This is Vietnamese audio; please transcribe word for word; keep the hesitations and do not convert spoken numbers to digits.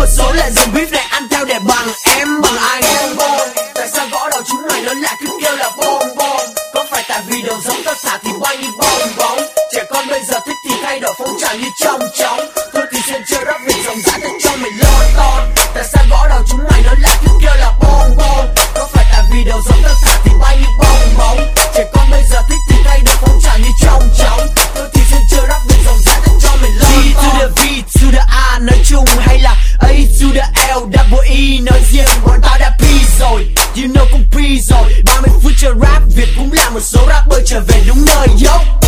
một số lại dùng beef này ăn theo để bằng em bằng anh. Tại sao gõ đầu chúng mày nó lại cứ kêu là bom bom? Có phải tại vì đầu giống tao xả thì bay như bong bóng? Trẻ con bây giờ thích thì thay đổi phong trào như trong chóng. Thôi thì xin chơi rap vì dòng dã để cho mày lo ton. Tại sao gõ đầu chúng mày nó lại cứ kêu là bom bom? Có phải tại vì đầu giống tao xả thì bay như bong bóng? Trẻ con bây giờ thích thì thay đổi phong trào như trong chóng. Thôi thì xin chơi rap vì dòng dã để cho mày lo ton. G to the V to the A nói chung hay là A to the L double E nói riêng, bọn tao đã P rồi, you know cũng P rồi. Ba mươi phút chơi rap Việt cũng là một số rapper trở về đúng nơi, yo.